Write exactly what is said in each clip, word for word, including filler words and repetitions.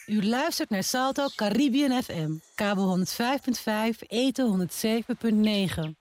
U luistert naar Salto Caribbean F M, kabel honderd vijf komma vijf, eten honderd zeven komma negen.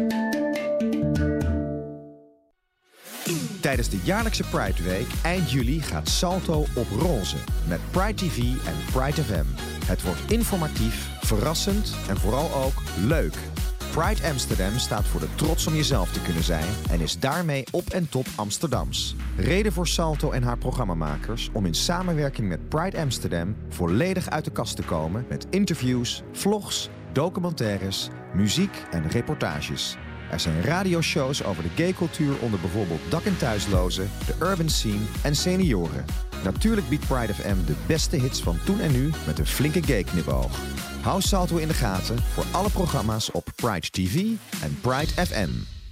Tijdens de jaarlijkse Pride Week eind juli gaat Salto op roze met Pride T V en Pride F M. Het wordt informatief, verrassend en vooral ook leuk. Pride Amsterdam staat voor de trots om jezelf te kunnen zijn en is daarmee op en top Amsterdams. Reden voor Salto en haar programmamakers om in samenwerking met Pride Amsterdam volledig uit de kast te komen met interviews, vlogs, documentaires, muziek en reportages. Er zijn radioshows over de gaycultuur onder bijvoorbeeld dak- en thuislozen, de urban scene en senioren. Natuurlijk biedt Pride F M de beste hits van toen en nu met een flinke gay-knipoog. Hou Salto in de gaten voor alle programma's op Pride T V en Pride F M.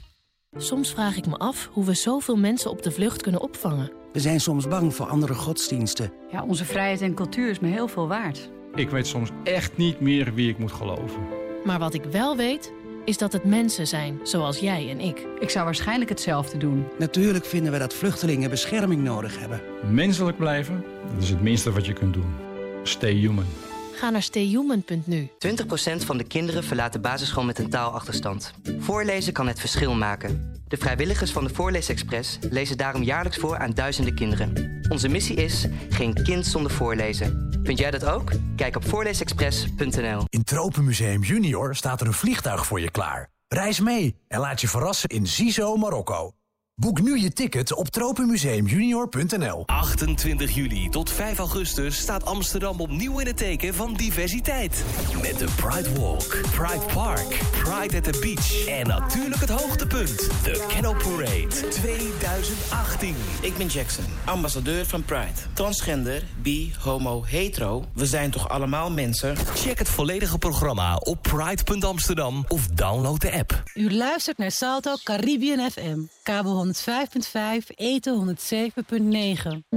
Soms vraag ik me af hoe we zoveel mensen op de vlucht kunnen opvangen. We zijn soms bang voor andere godsdiensten. Ja, onze vrijheid en cultuur is me heel veel waard. Ik weet soms echt niet meer wie ik moet geloven. Maar wat ik wel weet, is dat het mensen zijn, zoals jij en ik. Ik zou waarschijnlijk hetzelfde doen. Natuurlijk vinden we dat vluchtelingen bescherming nodig hebben. Menselijk blijven, dat is het minste wat je kunt doen. Stay human. Ga naar stay human punt nu. twintig procent van de kinderen verlaat de basisschool met een taalachterstand. Voorlezen kan het verschil maken. De vrijwilligers van de Voorleesexpress lezen daarom jaarlijks voor aan duizenden kinderen. Onze missie is geen kind zonder voorlezen. Vind jij dat ook? Kijk op voorleesexpress punt n l. In Tropenmuseum Junior staat er een vliegtuig voor je klaar. Reis mee en laat je verrassen in Zizo, Marokko. Boek nu je ticket op tropenmuseum junior punt n l. achtentwintig juli tot vijf augustus staat Amsterdam opnieuw in het teken van diversiteit. Met de Pride Walk, Pride Park, Pride at the Beach en natuurlijk het hoogtepunt, de Canal Parade twintig achttien. Ik ben Jackson, ambassadeur van Pride. Transgender, bi, homo, hetero, we zijn toch allemaal mensen? Check het volledige programma op pride punt amsterdam of download de app. U luistert naar Salto Caribbean F M, kabel honderd vijf komma vijf, eten honderd zeven komma negen.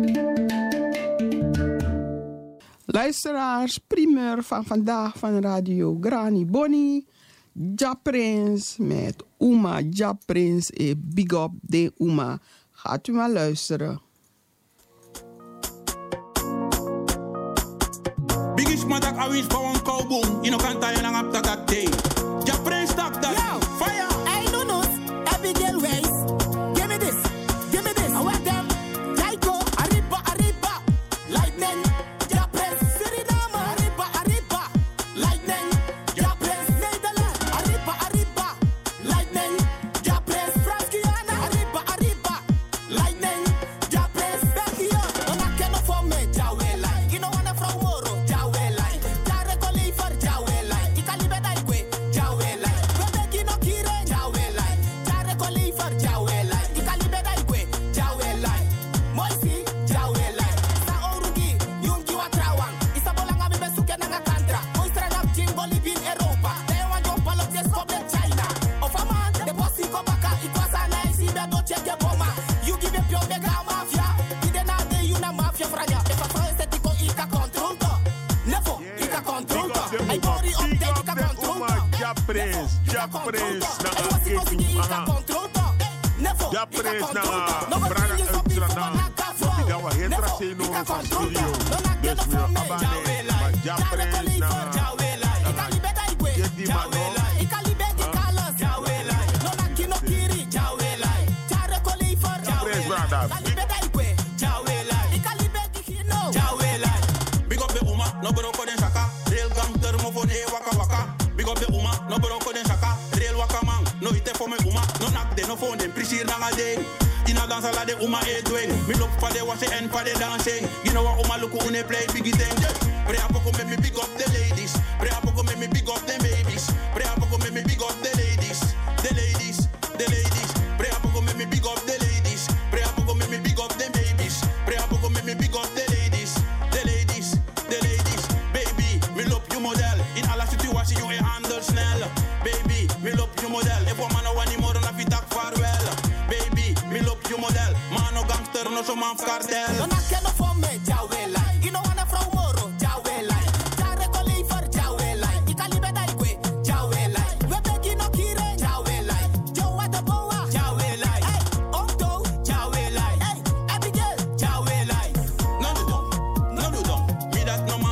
Luisteraars, primeur van vandaag van Radio Granny Bonnie. Ja Prins met Uma. Ja Prins e Big Up de Uma. Gaat u maar luisteren. Biggest matak awis pa wan kaubong. Ino kanta yan ang apta dat day. Ja Prins tak dat. Fire! Hey Nunus, Abigail Weiss. Give me this, give me this. I want them. Jaiko, Ariba, Ariba. Lightning, Ja Prins. Suriname, Ariba, Ariba. Lightning, Ja Prins. Nederland, Ariba, Ariba. Lightning, Ja Prins. Frans-Guyana, Ariba, Ariba. Lightning, Ja Prins. België, dan maak je nog voor me, Jawela. You know wanna vrouw moro, Jawela. Jare koliever, Jawela. Ik kan niet bij die Jawela. We beginnen nog hier, Jawela. Jare koliever, Jawela. Ik kan niet bij die Jawela. Moisi, Jawela. Sa orugi, yungi wa trawang. Isa bolanga mi besuke nanga kantra. Moistra gap jing Bolivia in Europa. They want to follow this problem China. Of a man, the bossy come back. It was a nice, if you don't check your bomba. You give a pure mega mafia. Did not de you na mafia franya. If a first that you ika control to. Never, ika control to. I body up there, ika control to. Ja Prins, Ja Prins. Ika control to. Never, Ja ika Prins na control to. Braga Ultrana. Dat was heel traceno van studio. Dus we abanderen. Maar Ja Prins na. Je die man nog. Ja Prins brada. Big up the Uma, no broko den shaka. Real gangster mo for the waka waka. Big up the Uma, no broko den shaka. Real waka man, no ite for me Uma. No nak de no phone dem prisir nanga ding. Ina dansa la de Uma e doing. Me look for the wash and for the dancing. You know what Uma look who ne play biggie thing. Pray up go make me big up the ladies. Pray up go make me big up the babies. Pray up go make me big up the ladies. The ladies, the ladies. Pray up go make me big up the ladies. Pray up go make me big up the babies. Pray up go make me big up the ladies. The ladies, the ladies. Baby, me love you model. In alla situatie you e handel snel. Baby, me love you model. If one man no want more dan fit tak farewell. Baby, me love you model. Man no gangster no so man cartel. No nak no for me, Jawela. You know wanna vrouw moro, Jawela. Jare koliever, Jawela. Ik kan niet bij die kwe, Jawela. We beginnen nog hier, Jawela. Joe at the boa, Jawela. Hey, Omto, Jawela. Hey, Abigail, Jawela. No do dong, no do dong. Me that no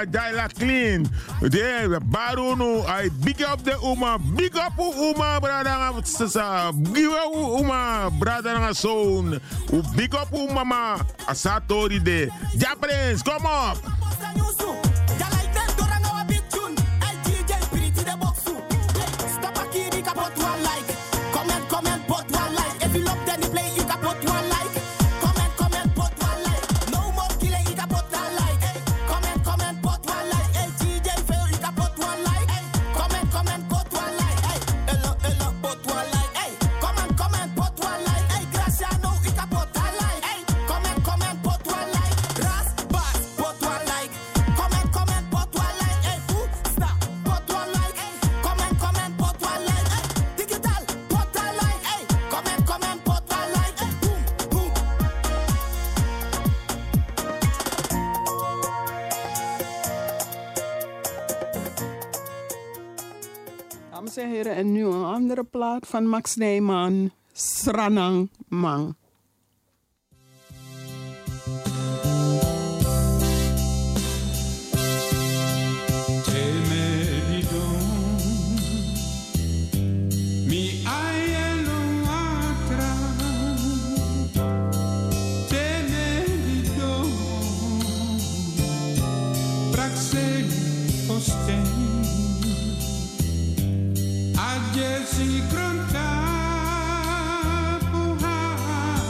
Uma Jaila Clean. De Barunu, I big up the Uma, big up Uma, brother. Give up Uma, brother, son. Big up Uma, Asatori de. Japanese, come up. Dames en heren, en nu een andere plaat van Max Nijman, Sranang Mang. Jesse Granta, Puha.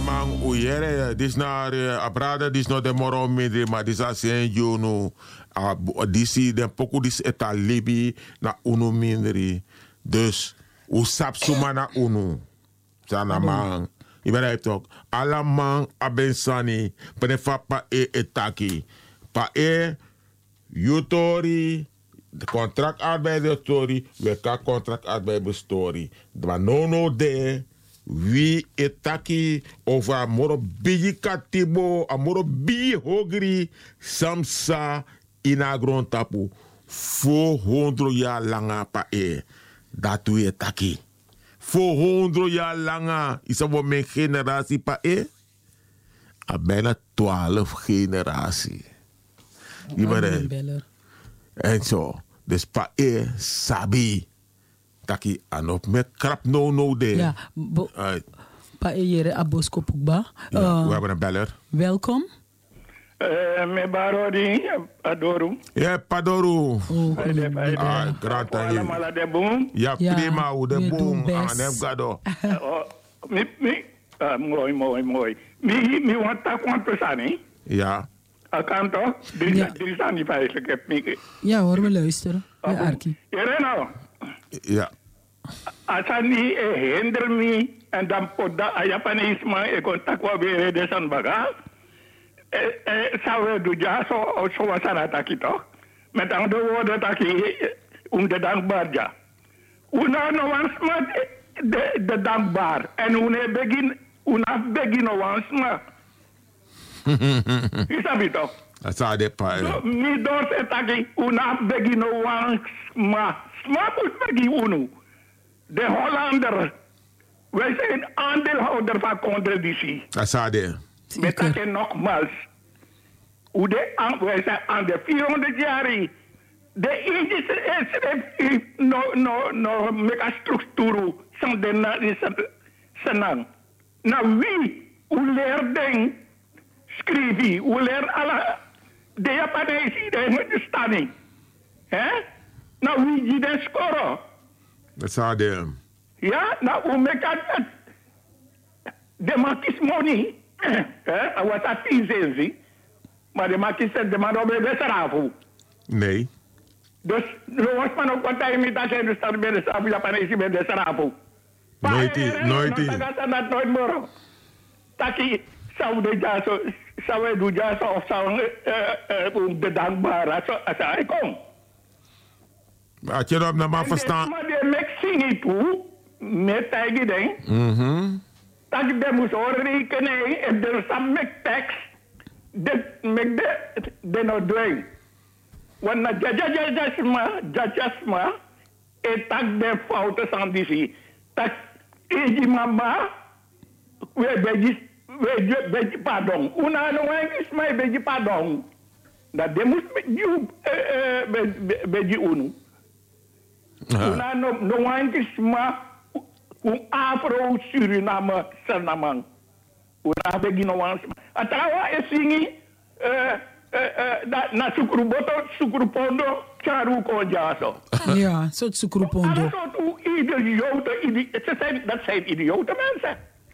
man uyere dis na abrada dis no de moro midri ma dis asen jono a disi de poku dis eta libi na unu mindri. Dus u sap suma na unu. Sana man. Je begrijpt toch? Alle man abensani penefa pa e etaki. Pa e yutori de contractarbeidersstory, we kan contractarbeidersstory. Maar no no de wie etaki over amoro bigi katibo, amoro bigi hogri, samsa inagron tapu. Voor honderd jaar langer pa e. Dat we etaki. Voor honderd jaar langer is er mijn generatie pa e. A bijna twaalf generatie. Je begrijpt? En zo. Dus pa e sabi. Taki anop me krap no no de. Ja. Bo, uh, pa e jere abosko pukba. Ja, uh, we hebben een beller. Welkom. Uh, me barodi adoru. Ja, padoru. Oh, ah, grata je. Ja, prima, hoe de boom. Ah, nem gado. Mi, mi, mooi, mooi, mooi. Mi, mi want ta kwanto sani? Ja. Akanto? Drie sani feitelijk heb mi. Ja hoor, we luisteren. Ja, Arki. Ireno. Ja. Asani e hinder mi en dan poda ayapanisma e contact wa bere de san baga. Eh, eh, zou je ja zo zo was aan taki toch? Met andere woorden taki om de dankbaar ja. Una no wans ma de de dankbaar en une begin una begin no wans ma. Isabi toch? Dat zou de pa. Mi dos taki una begin no wans ma. Sma moet begin unu. De Hollander. Wij zijn aandeelhouder van contradictie. Dat zou de. Met dat nogmaals. Hoe de aan, wij zijn aan de vierhonderd jaar. De Indische is no no no mega structuur van de na senang. Nou wie hoe leert schrijven, hoe leert alle de Japanese de standing, hè? Nou wie die de scoren? Dat zou de. Ja, nou hoe mega dat de makis money. Eh, wat dat is, maar de makis de man op de Sarafu. Nee. Dus er was maar ook wat hij met dat zijn de stad bij de Sarafu, Japanese bij de Sarafu. Nooit die, nooit die. Dat gaat dat nooit meer. Taki zou de ja zo, zou de ja zo of zou de dankbaar als hij komt. Had je dat nou maar verstaan? Maar de Mexico toe met tegen ding. Mhm. Dat je moet rekenen en er zijn met tekst. Dat met de de nou doen. Want na jajajajasma jajasma en tak de fouten zijn die zie. Tak is mama we beji we beji pardon. Una no is my beji pardon. Dat de moet you beji unu. Una no no is ma un afro Suriname Sanamang. Una begino wans. Atawa e singi eh eh na sukruboto sukrupondo charu konjaso. Ja, soort sukrupondo. Dat soort idioten, idioten, dat zijn idiote mensen.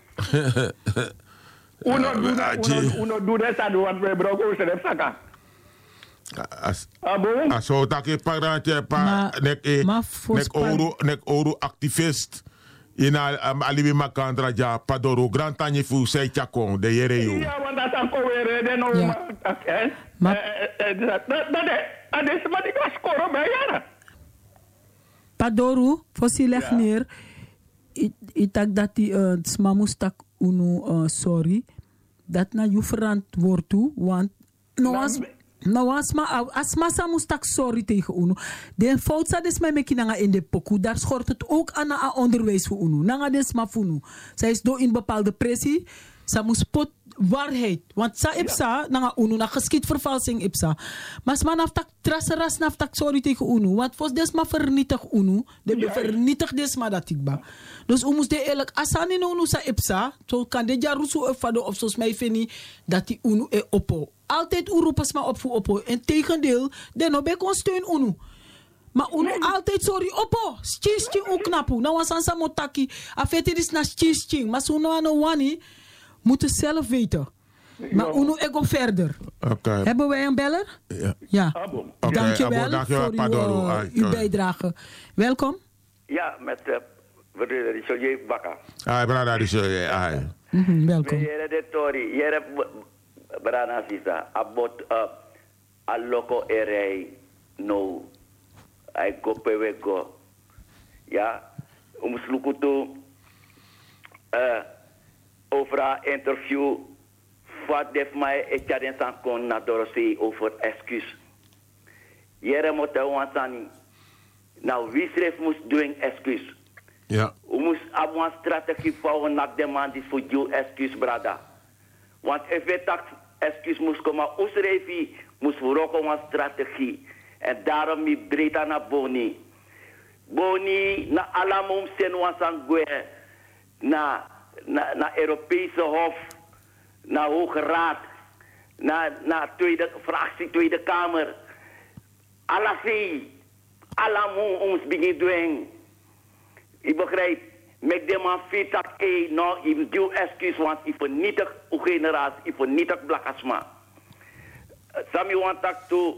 Uno doet uno doet dat aan wat we broken zijn saka. As as zo dat je parantje pa nek nek ouro nek ouro activist. Ina um, alibi makandra ja padoro grand tanye fu sei chakon de yere yo. Ja, want dat aan kowere de no eh. Maar dat dat ades maar die was koro bij jaren. Padoro fossileg neer. Itak dat die uh, smamustak unu uh, sorry. Dat na je verantwoord toe, want no as nou asma asma sa mustak sorry tegen unu. De fout sa des mij mekinanga in de poku. Daar schort het ook aan a onderwijs voor unu. Nanga des ma funu. Zij is door in bepaalde pressie. Sa moest pot waarheid. Want sa ipsa ja. Nanga unu na geschiedvervalsing ipsa. Maar sma naftak traseras naftak sorry tegen unu. Want vos des ma vernietig unu. De ja. Vernietig des ma dat ikba. Dus u moest de eerlijk asani no unu sa ipsa. Zo kan de jarusu efado of zoals mij vini dat die unu e oppo. Altijd uroepen maar op voor oppo. En tegendeel, de no be kon steun unu. Maar unu nee. Altijd sorry oppo. Schisching u knapu. Nou was ansa motaki. Afeti is na schisching. Maar zo no ano wani. moeten zelf weten. Maar Uno, ik ga verder. Okay. Hebben wij een beller? Ja. ja. Okay, dankjewel abo, dankjewel voor uw, uh, uw bijdrage. Welkom. Ja, met uh, broeder Richelieu Bakka. Hi, brada Richelieu. Hi. Mm-hmm, welkom. Jere de Tori, jere brada Sisa, abot uh, a loco erei no. I go pewe go. Ja, om slukutu uh, over een interview. Wat def mij ik had een kon na dorosei over excuus. Jere moet wansani. Nou, wie schreef moest doen excuus? Ja. We moest hebben een strategie voor naar de man die voor jou excuus, brada. Want if we tak excuus moest komen, hoe schreef hij moest voor ook een strategie. En daarom mi breed aan Boni. Boni na alamum sen wansangwe na na na Europese Hof. Na Hoge Raad, na, na tweede fractie, Tweede Kamer. Alles, allemaal ons begin doen. Ik begrijp, met de man vindt dat ik nou, ik doe excuus, want ik vernietig uw generatie, ik vernietig Blakasma. Sami want dat toe,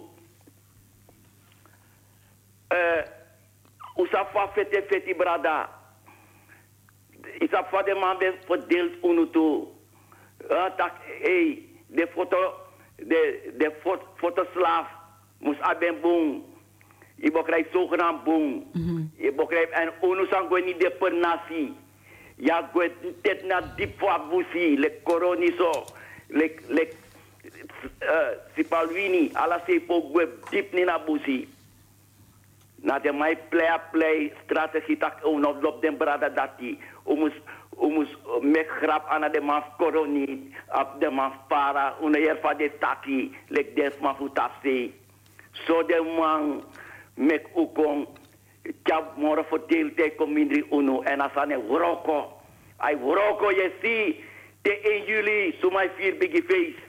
usafa fete fete brada. Isafa de man ben verdeeld unu toe. Uh, tak, hey, de foto, de, de fot, fotoslaaf moest hebben boom. Je begrijpt zogenaamd boom. Mm-hmm. Je begrijpt, en onu sang niet de per nasi. Ja, go tet na diep voor busi, le coroniso, le, le, uh, sipalwini, ala se po go diep ni na busi. Na de mai play play strategie tak onu lop den brada dati. Omus Omus mek grap aan de man koroni, op de man para, una yer fa de taki, lek des man futafse. So de man mek ukong, chap mora verdeel te komindri uno, en asane wroko. Ay wroko je si, te één juli, sumai vier biggie face.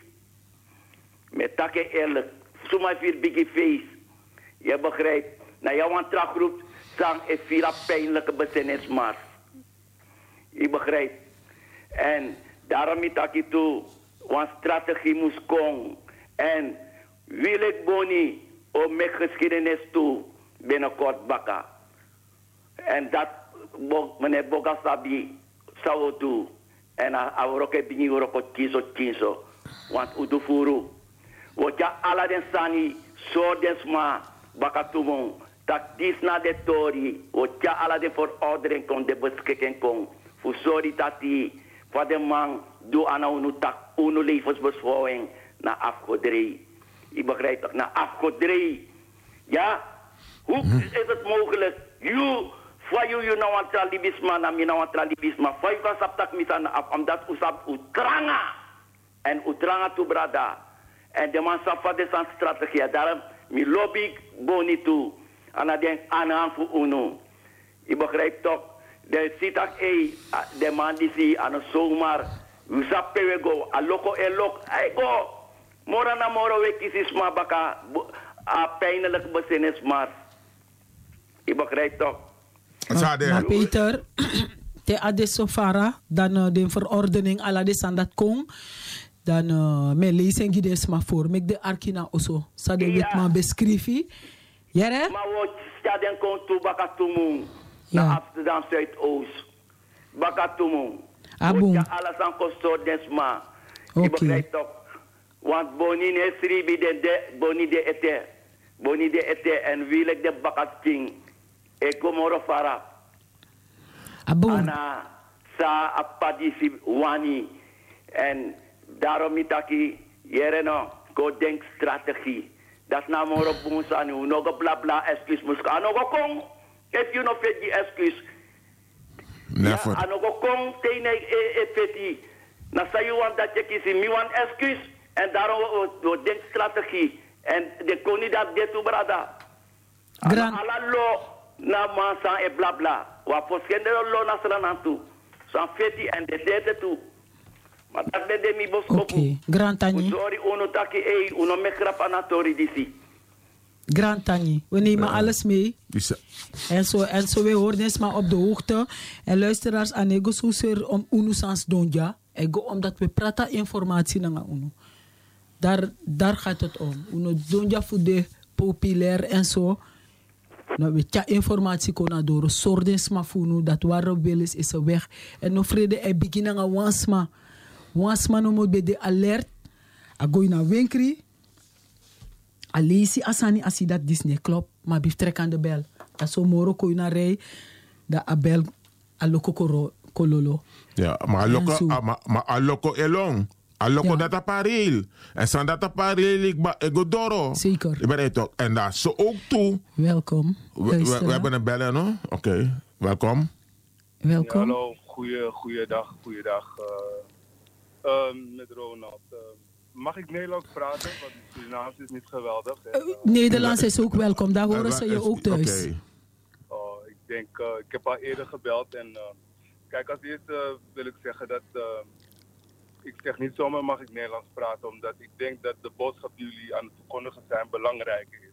Met takke eerlijk, sumai vier biggie face. Je begrijpt, na jouw antragroep, sang e vira pijnlijke besinningsmars. Je begrijpt. En daarom is dat ik toe, want strategie moest komen. En wil ik Boni om met geschiedenis toe binnenkort bakken. En dat meneer Bogasabi zou doen. En hij ook niet ook kiezo kiezo. Want udufuru. Wat ja alle den sani, zo desma bakatumon. Dat is na de tori. Wat ja alle de verordering kon de beschikking kon. Voor sorry dat die voor de man doe aan een tak, een levensbeschouwing naar afgoderij. Ik begrijp toch, naar afgoderij. Ja? Hoe is het mogelijk? You, voor jou, you nou aan tralibisme, na mi nou aan tralibisme. Voor jou kan saptak misan af, omdat u sap utranga. En utranga tu brada. En de man sap van de strategie. Daarom, mi lobby Boni toe. En dan denk aan aan voor uno. Ik begrijp toch. De sitak e de man die si aan zomaar we sappen we go a loco e lok ai go mora na mora we kisis ma baka a pijnlijk besinnis maar ik begrijp toch. Maar Peter, te adesso fara dan uh, de verordening ala de sandat kong dan uh, me lezen gides ma voor mek de arkina oso sa de wet ma beschrifi jere ma wo sta den kon tu baka tumu na Amsterdam Zuidoost. Bakatumum. Abum. Ja, alles aan kosto desma. Je begrijpt toch? Want Boni ne sribi de de Boni de ete. Boni de ete en wil de bakating. E komoro fara. Abum. Ana sa apadisi wani. En daarom mitaki yereno go denk strategie. Dat na moro bonsani unogo bla bla excuse muska. Anogo kong. If you no fit die excuse. Never. Ja, anogo kong tene e feti. Na sa you want dat je kisi mi want excuse en daarom we denk strategie en de kandidaat dit toe brada. Gran. Ala lo na mansa e bla bla. Wa poskende lo na sran toe. San feti en de dete toe. Maar dat ben de mi boskopu. Oké, Grand Tani. Sorry, uno taki e uno me grap anatori disi. Grand Tani, we nemen uh, alles mee. En zo, en zo we horen eens maar op de hoogte. En luisteraars aan Ego Soeser om Unusans Donja. Ego omdat we praten informatie naar uno. Daar, daar gaat het om. Uno donja voor de populair en zo. Nou, we tja informatie kon door soorten mafunu dat waar wil is is weg. En no vrede e beginnen aan wansma. Wansma no moet bij de alert. Agooi naar winkri. Alesi asani asi dat Disney klopt. Maar bif trek aan de bel. Dat zo moro ko na rij. Dat abel aloko koro kololo. Ja, maar aloko maar maar aloko elong. Aloko dat apareel. En san dat apareel ik ba egodoro. Zeker. Ik ben het ook. En daar zo ook toe. Welkom. We, we, we hebben een bellen, no? Oké, okay. Welkom. Welkom. Ja, hallo, goeie, goeiedag, goeiedag. Uh, uh, met Ronald. Uh, mag ik Nederlands praten? Want het Surinaams is niet geweldig. En, uh, Nederlands is ook welkom, daar horen ze je ook thuis. Okay. Oh, ik denk, uh, ik heb al eerder gebeld en uh, kijk, als eerste uh, wil ik zeggen dat uh, ik zeg niet zomaar mag ik Nederlands praten, omdat ik denk dat de boodschap die jullie aan het verkondigen zijn belangrijk is.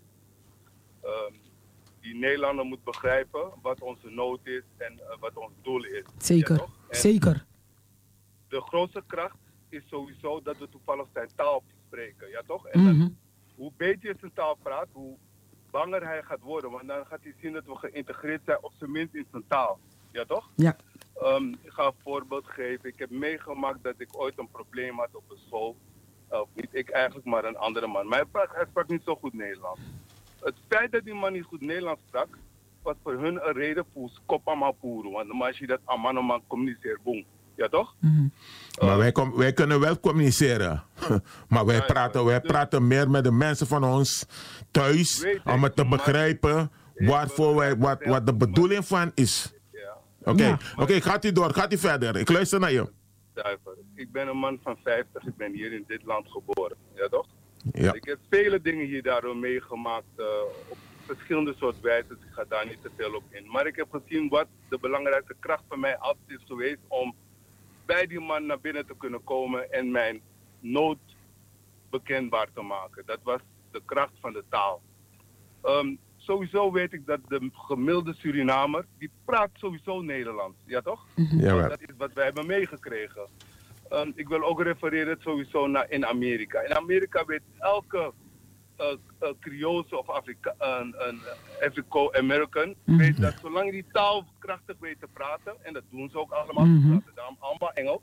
Uh, die Nederlander moet begrijpen wat onze nood is en uh, wat ons doel is. Zeker, ja, zeker. De grootste kracht is sowieso dat we toevallig zijn taal spreken, ja toch? En mm-hmm. dat, hoe beter je zijn taal praat, hoe banger hij gaat worden. Want dan gaat hij zien dat we geïntegreerd zijn, op zijn minst in zijn taal. Ja toch? Ja. Um, ik ga een voorbeeld geven. Ik heb meegemaakt dat ik ooit een probleem had op een school. Uh, niet ik eigenlijk, maar een andere man. Maar hij sprak, hij sprak niet zo goed Nederlands. Het feit dat die man niet goed Nederlands sprak, was voor hun een reden voor skopamapuru. Want als je dat amanoman communiceert, boem. Ja toch? Mm-hmm. Uh, maar wij, kom, wij kunnen wel communiceren. Maar wij, ja, praten, ja, wij dus, praten meer met de mensen van ons thuis. Om het te begrijpen waarvoor wij, wat, wat de bedoeling van is. Oké, okay. ja. okay, gaat u door, gaat u verder. Ik luister naar je. Duiver. Ik ben een man van vijftig, ik ben hier in dit land geboren. Ja toch? Ja. Ik heb vele dingen hier daardoor meegemaakt uh, op verschillende soort wijzen. Ik ga daar niet te veel op in. Maar ik heb gezien wat de belangrijkste kracht van mij altijd is geweest om bij die man naar binnen te kunnen komen en mijn nood bekendbaar te maken. Dat was de kracht van de taal. Um, sowieso weet ik dat de gemiddelde Surinamer, die praat sowieso Nederlands. Ja toch? Ja, dat is wat wij hebben meegekregen. Um, ik wil ook refereren sowieso naar in Amerika. In Amerika weet elke uh, uh, Creoolse of Afrika, een uh, uh, Africo-American, mm-hmm. weet dat zolang die taal krachtig weet te praten, en dat doen ze ook allemaal, mm-hmm. ze praten allemaal Engels,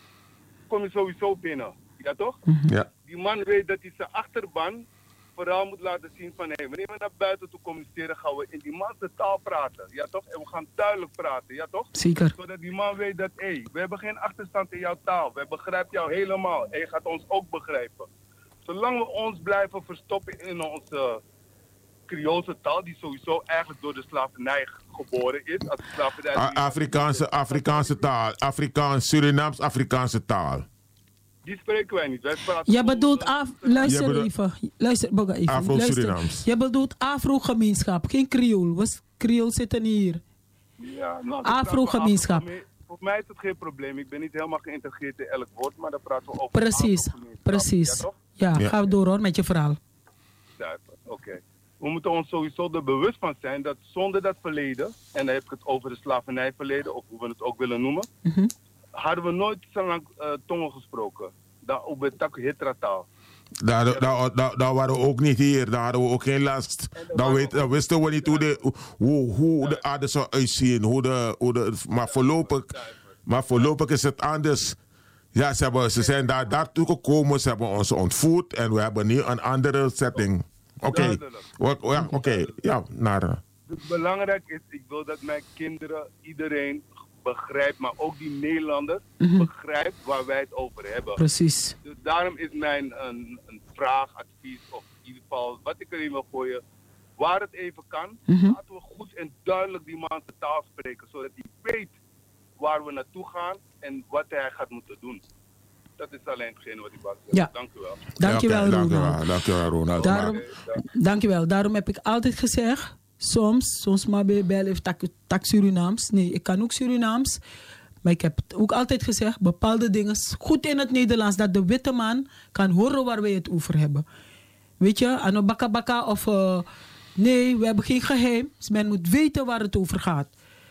kom je sowieso binnen. Ja toch? Mm-hmm. Ja. Die man weet dat hij zijn achterban vooral moet laten zien van, hé, hey, wanneer we naar buiten toe communiceren, gaan we in die manse taal praten. Ja toch? En we gaan duidelijk praten. Ja toch? Zeker. Zodat die man weet dat, hé, hey, we hebben geen achterstand in jouw taal. We begrijpen jou helemaal. En je gaat ons ook begrijpen. Zolang we ons blijven verstoppen in onze Creoolse taal, die sowieso eigenlijk door de slavernij geboren is. Als slavernij A- Afrikaanse, Afrikaanse taal. Afrikaans, Surinaams, Afrikaanse taal. Die spreken wij niet. Wij praten je bedoelt, af, luister bedoelt, even, luister, boga even. Afro-Surinaams. Je bedoelt Afro-gemeenschap, geen Creool. Was Creool zitten hier. Ja, nou, Afro-gemeenschap. Afro voor mij is het geen probleem. Ik ben niet helemaal geïntegreerd in elk woord, maar dan praten we over. Precies, precies. Ja, ja, ga door hoor met je verhaal. Ja, oké. Okay. We moeten ons sowieso er bewust van zijn dat zonder dat verleden, en dan heb ik het over de slavernijverleden, of hoe we het ook willen noemen, mm-hmm. hadden we nooit zo lang uh, tongen gesproken. Dat op het tak hitrataal. Daar, daar, daar, daar waren we ook niet hier, daar hadden we ook geen last. Dan, weet, dan wisten we niet hoe de, hoe, hoe de aarde zou uitzien. Hoe de, hoe de, maar, voorlopig, maar voorlopig is het anders. Ja, ze, hebben, ze zijn daar daartoe gekomen, ze hebben ons ontvoerd en we hebben nu een andere setting. Oké, okay. ja, okay. ja, naar. Dus belangrijk is, ik wil dat mijn kinderen, iedereen begrijpt, maar ook die Nederlanders mm-hmm. begrijpt waar wij het over hebben. Precies. Dus daarom is mijn een, een vraag, advies, of in ieder geval wat ik erin wil gooien, waar het even kan, mm-hmm. laten we goed en duidelijk die man de taal spreken, zodat hij weet waar we naartoe gaan en wat hij gaat moeten doen. Dat is alleen hetgene wat ik wou zeggen. Ja. Dank u wel. Dank je wel, ja, Ronald. Dank je wel, dank je wel, Ronald. Daarom, okay, dank je wel. Daarom heb ik altijd gezegd, soms, soms maar bij bel heeft tak, tak Surinaams. Nee, ik kan ook Surinaams. Maar ik heb ook altijd gezegd, bepaalde dingen goed in het Nederlands, dat de witte man kan horen waar wij het over hebben. Weet je, ano baka baka of uh, nee, we hebben geen geheim. Dus men moet weten waar het over gaat.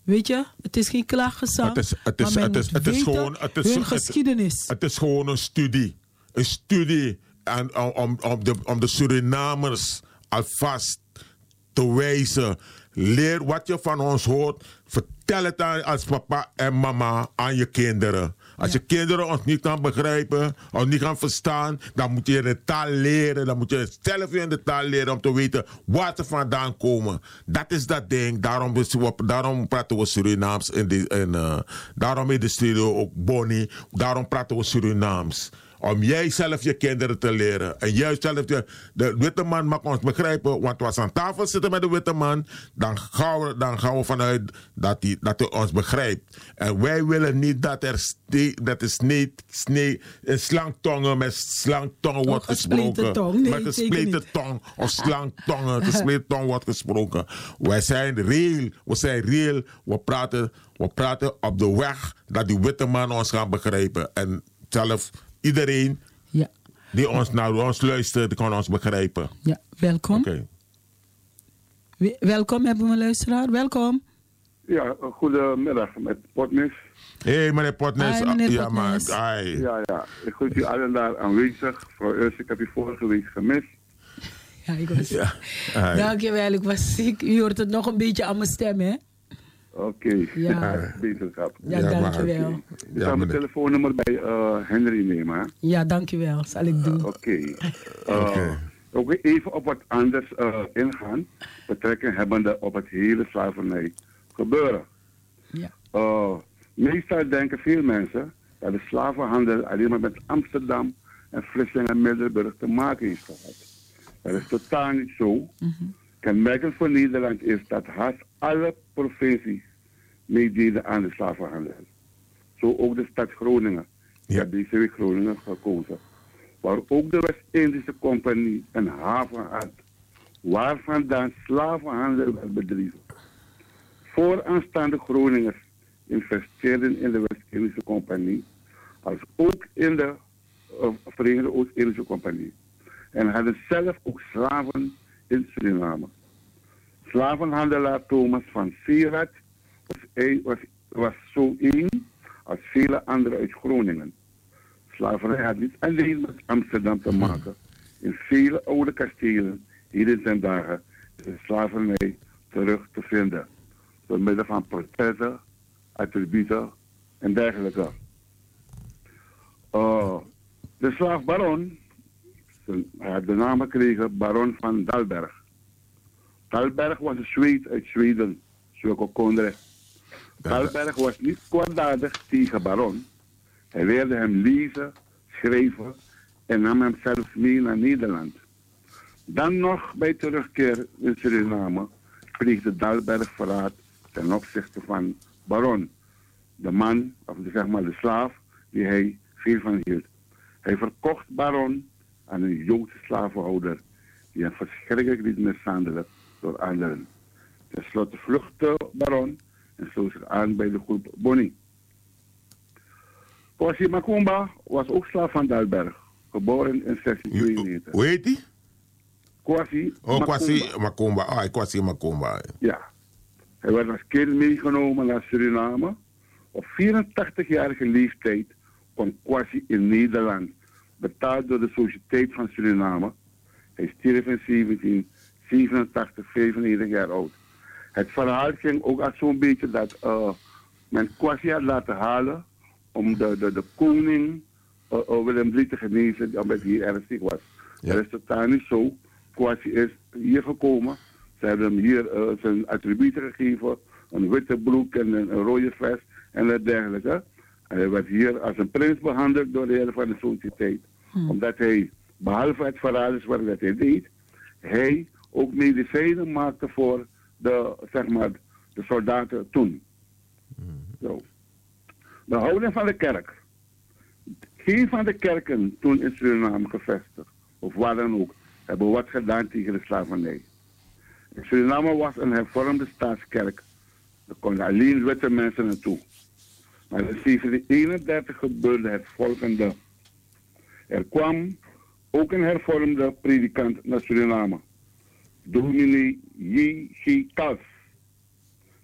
Weet je, het is geen klaaggezang. Het is, het is, maar het is, het is gewoon, het is, hun geschiedenis. Het, het is gewoon een studie. Een studie en, om, om, de, om de Surinamers alvast te wijzen. Leer wat je van ons hoort. Vertel het aan, als papa en mama aan je kinderen. Als ja. je kinderen ons niet kan begrijpen, ons niet kan verstaan, dan moet je de taal leren. Dan moet je zelf in de taal leren om te weten waar ze vandaan komen. Dat is dat ding. Daarom, daarom praten we Surinaams. In de, in, uh, daarom in de studio ook Bonnie. Daarom praten we Surinaams. Om jij zelf je kinderen te leren. En jij zelf, je, de witte man mag ons begrijpen. Want als we aan tafel zitten met de witte man, dan gaan we, dan gaan we vanuit dat hij, dat hij ons begrijpt. En wij willen niet dat er ste, dat is niet snee, slangtongen met slangtongen wordt gesproken. Tong. Nee, met een gespleten tong of slangtongen, gespleten tong wordt gesproken. Wij zijn real, we zijn real. We praten, we praten op de weg dat die witte man ons gaat begrijpen. En zelf... Iedereen ja. die ons naar ons luistert, kan ons begrijpen. Ja, welkom. Okay. We, welkom, hebben we een luisteraar. Welkom. Ja, goedemiddag met Potnis. Hé, hey, meneer Potnis. Hi, meneer ja, Potnis. maar, ja, ja. Ik groet u allen daar aanwezig. Mevrouw Eus, ik heb u vorige week gemist. Ja, ik was ja. Dankjewel, ik was ziek. U hoort het nog een beetje aan mijn stem, hè? Oké, okay. ja. ja, beterschap. Ja, ja, dankjewel. Okay. Ik zal mijn telefoonnummer bij uh, Henry nemen. Hè? Ja, dankjewel. Zal ik doen. Uh, Oké. Okay. Uh, okay. Ook even op wat anders uh, ingaan. Betrekking hebbende op het hele slavernij gebeuren. Ja. Uh, meestal denken veel mensen dat de slavenhandel alleen maar met Amsterdam en Vlissingen en Middelburg te maken heeft gehad. Dat is totaal niet zo. Mm-hmm. Kenmerkend voor Nederland is dat haast alle provincies meededen aan de slavenhandel. Zo ook de stad Groningen. Ik heb deze week Groningen gekozen. Waar ook de West-Indische Compagnie een haven had. Waar vandaan slavenhandel werd bedreven. Vooraanstaande Groningers investeerden in de West-Indische Compagnie. Als ook in de uh, Verenigde Oost-Indische Compagnie. En hadden zelf ook slaven in Suriname. Slavenhandelaar Thomas van Sierat was, was, was zo één als vele anderen uit Groningen. Slavernij had niet alleen met Amsterdam te maken. In vele oude kastelen, heden ten dagen, is de slavernij terug te vinden. Door middel van portretten, attributen en dergelijke. Uh, de slaaf Baron, hij had de naam gekregen Baron van Dalberg. Dalberg was een Zweed uit Zweden, zulke Kondre. Dalberg was niet kwaadaardig tegen Baron. Hij leerde hem lezen, schrijven en nam hem zelfs mee naar Nederland. Dan nog bij terugkeer in Suriname pleegde Dalberg verraad ten opzichte van Baron. De man, of zeg maar de slaaf, die hij veel van hield. Hij verkocht Baron aan een Joodse slavenhouder die hem verschrikkelijk liet mishandelen door anderen. Ten slotte vluchtte Baron en sloot zich aan bij de groep Bonnie. Kwasi Makumba was ook slaaf van Dalberg, geboren in zestienhonderdtweeënnegentig. Hoe heet die? Kwasi Oh, Kwasi Makumba. Ah, Kwasi Makumba. Ja. Hij werd als kind meegenomen naar Suriname. Op vierentachtigjarige leeftijd kwam Kwasi in Nederland, betaald door de Sociëteit van Suriname. Hij stierf in zeventien zevenentachtig, vijfennegentig jaar oud. Het verhaal ging ook al zo'n beetje dat uh, men Kwasi had laten halen om de, de, de koning uh, uh, Willem de Derde te genezen, omdat hij ernstig was. Ja. Dat is totaal niet zo. Kwasi is hier gekomen. Ze hebben hem hier uh, zijn attributen gegeven, een witte broek en een, een rode vest en dergelijke. En hij werd hier als een prins behandeld door de heren van de Sociëteit. Hmm. Omdat hij, behalve het verraderswerk dat hij deed, hij ook medicijnen maakte voor de, zeg maar, de soldaten toen. Hmm. Zo. De houding van de kerk. Geen van de kerken toen in Suriname gevestigd, of waar dan ook, hebben wat gedaan tegen de slavernij. In Suriname was een hervormde staatskerk. Er konden alleen witte mensen naartoe. Maar in zeventienhonderd eenendertig gebeurde het volgende. Er kwam ook een hervormde predikant naar Suriname. Dominee J G Kals.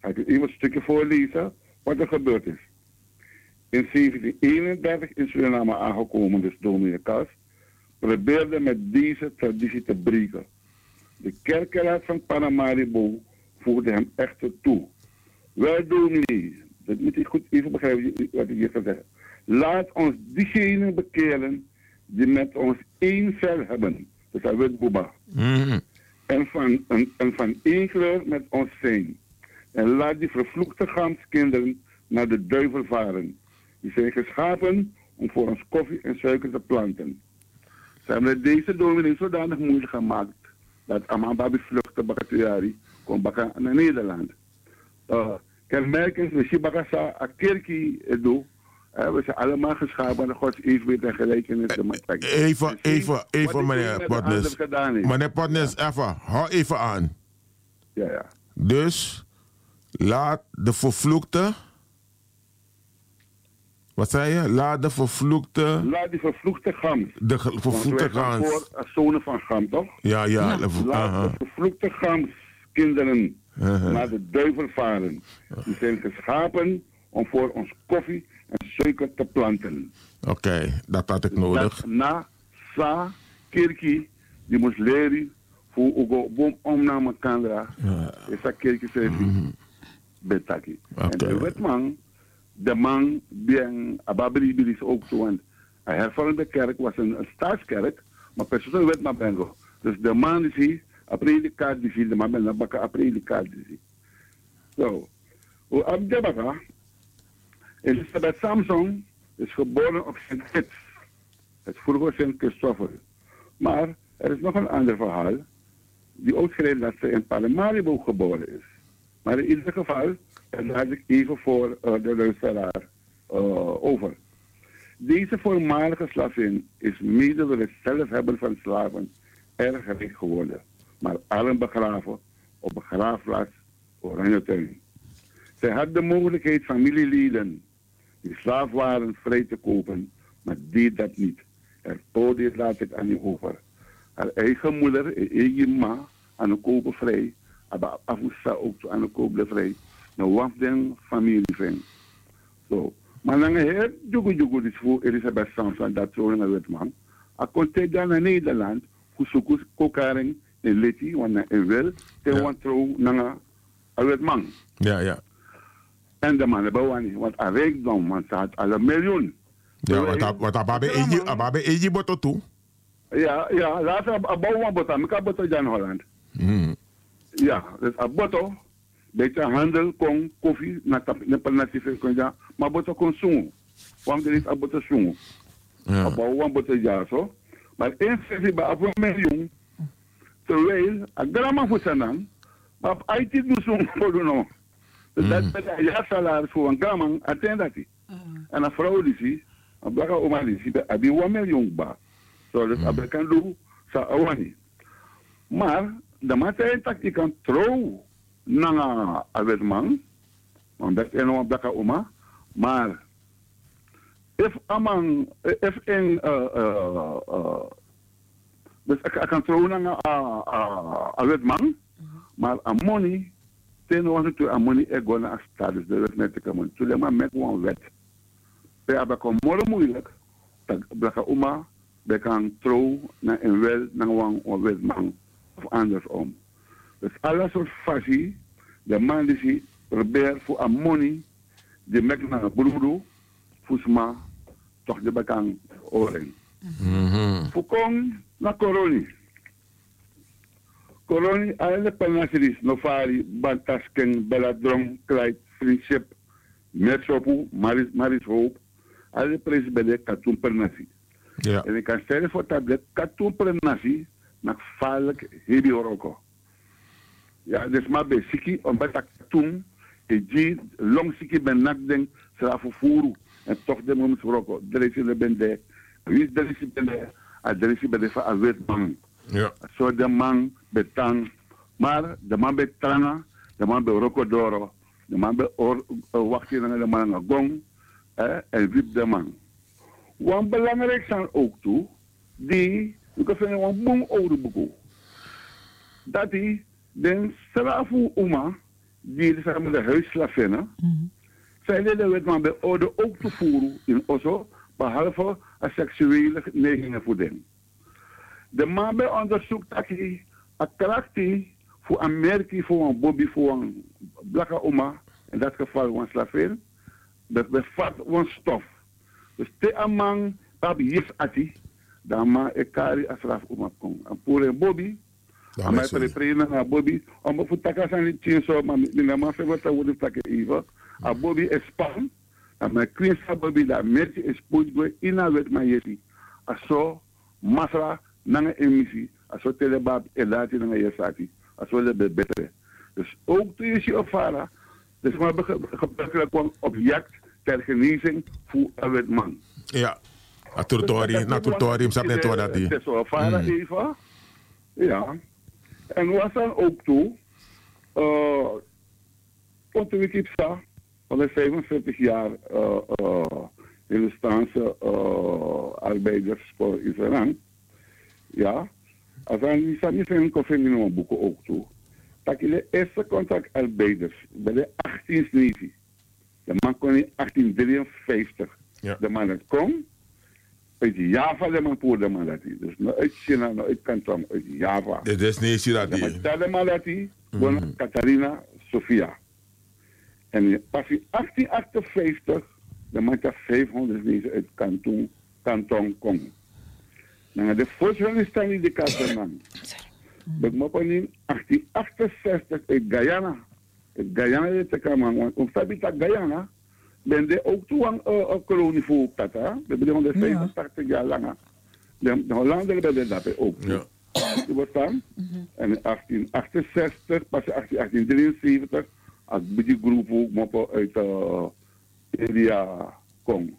Ga ik even een stukje voorlezen wat er gebeurd is. In zeventien eenendertig in Suriname aangekomen, dus dominee Kas, probeerde met deze traditie te breken. De kerkenraad van Paramaribo voegde hem echter toe. Wij dominee, dat moet ik goed even begrijpen wat ik hier ga zeggen. Laat ons diegenen bekeren die met ons één vel hebben. Dus dat weet Boeba. Mm-hmm. En van, en, en van één kleur met ons zijn. En laat die vervloekte gamskinderen naar de duivel varen. Die zijn geschapen om voor ons koffie en suiker te planten. Ze hebben deze dominee zodanig moeilijk gemaakt dat Amababi vluchtte Bakatuyari kon bakken naar Nederland. Uh, kenmerkens, we zien Bakasa, Akerki, Edo. Uh, we zijn allemaal geschapen aan de Gods evenwicht en gelijkenis. Even, even, even, meneer Potnes. Meneer Potnes, ja. even, hou even aan. Ja, ja. Dus, laat de vervloekte... Wat zei je? Laat de vervloekte... Laat die vervloekte gams. De ge- vervloekte gams. Voor als zonen van gam, toch? Ja, ja. ja. De ver- Laat uh-huh. de vervloekte gams kinderen uh-huh. naar de duivel varen. Die zijn geschapen om voor ons koffie en suiker te planten. Oké, okay, dat had ik nodig. Dat na sa kirki, die moest leren voor ugo bom omname kandra. Is dat kirki zei betaki. En de wetman, de man die Ababri is ook zo, want een hervormde kerk was een, een staatskerk, maar persoonlijk werd maar bengo. Dus de man is hier, een predicaat is hier, de man ben een bakker, een predicaat is hier. Zo, hoe Abdebaka, Elisabeth Samson is geboren op Sint Kitts, het vroeger Sint Christopher. Maar er is nog een ander verhaal, die ook schreef dat ze in Paramaribo geboren is. Maar in ieder geval, en daar had ik even voor uh, de luisteraar uh, over. Deze voormalige slavin is mede door het zelfhebben van slaven erg rijk geworden. Maar allen begraven op begraafplaats Oranjetuin. Zij had de mogelijkheid familieleden die slaaf waren vrij te kopen, maar deed dat niet. Er oordeel laat ik aan u over. Haar eigen moeder, haar eigen ma, aan de kopen vrij. Maar Afusa ook aan de kopen vrij. Nou, wat den familie vindt. Zo. Maar dan heer, jugu jugu is voor Elisabeth Samson, dat zo'n een wetman. Hij komt dan naar Nederland, voor zoeken kokaring in Leti, want hij wil, hij want trouw naar een wetman. Ja, ja. En de man hebben niet, want hij rijkdom, want ze had al een miljoen. Ja, wat hij eji boto toe? Ja, ja, laat hij bouwen boto, ik heb boto in Holland. Ja, dus een boto. Beetje handel kon koffie na tap na panasi konja maar boto kon sungu want er is aboto sungu ja abo wan boto ja zo maar één sessie bij abo miljoen terwijl a grama fusanan maar I T do sungu voor no dat dat ja salaris voor een grama attendati en een vrouw die zie een blakke oma die zie abi wan miljoen ba zo dus abe kan doen sa awani maar de materie tak ik kan trouw nanga awetman, want dat is een blakke oma, maar if amang, if in, uh, uh, uh, dus ik kan trouwen nanga awetman, maar a money, ten was het a money e gona a status, de wet met de kamer, toen maar met een wet. We hebben kon morgen moeilijk, dat blakke oma, we kan trouwen na een wel, na een wetman, of andersom. Dus alle soort fasie, de man die probeert voor een money, die maakt naar een broer, voor sma, toch de bekang oren. Voor kom naar corona. Corona, alle panasiris, nofari, bantasken, belladron, kleit, vriendschap, metsopu, maris, maris hoop, alle prijzen bij de katoen per nasi. Ja. En ik kan stellen voor tablet, katoen per nasi, naar vaarlijk hebi horoko. Ja, dus maar bij Siki, omdat ik toen, ik long Siki ben nakden, ze furu en toch de moment roko. Er is in de bende, wie er is in de bende, er is in de bende van een wetman. Ja. Zo de man betang, maar de man betanga, de man bij roko doro, de man bij wachten naar de man naar gong, en wiep de man. Wat belangrijk zijn ook toe, die, ik kan zeggen, een boom oude boek. Dat die, den strafu uma die samen de huisslavinnen. Mm-hmm. Zij leden wet maar bij orde ook te voeren in Oslo, behalve een seksuele neigingen. De man bij onderzoek dat hij een kracht voor Amerika, voor een Bobby, voor een blakke oma, in dat geval een slavin, bevat een stof. Dus te amang papi yes ati, dan ma e kari asraf oma kong. En voor een Bobby, en mij preprenen naar Bobby, om op takas aan die tien zo, maar mijn naam is wat worden takken even. A Bobby is spam, en mijn queen sa Bobby dat merk is poetgoe in a wet maar yesi. Aso masra nanga emissie, aso telebab elati nanga yesati, aso lebe betere. Dus ook toen je je opvara, dus maar gebruikelijk kwam op jacht ter genezing voor een wet man. Ja, het territorium, het territorium zat net wat dat die. Het is wel opvara even, ja. En was dan ook toe, uh, want toen ik iets zag, van de vijfenveertig jaar uh, uh, Hindustaanse uh, arbeiders voor Israël. Ja, als hij niet zijn niet zijn koffie in boeken ook toe. Dat je de eerste contract arbeiders bij de achttien negen. De man kon in achttien drieënvijftig. Ja. De man het kon. Uit Java de man voor de man dat hij. Dus nou uit China, nou uit Kantam, uit Java. De destination dat hij. De man de man dat hij, woonde Catharina Sofia. En pas in achttien achtenvijftig, de man had vijfhonderd uit Kanton, Kanton Kong. Nou, de voorzitter staan in de Katerman. Dat moet in achttien achtenzestig uit Guyana. Uit Guyana is te komen, want om Sabita Guyana ben je ook toe aan een kolonie voor Tata. We hebben honderdvijfentachtig jaar lang. De Hollanders hebben dat ook. Ja. Je verstaan? En in achttien achtenzestig, pas in achttien drieënzeventig, als die groep ook moppen uit uh, India komt.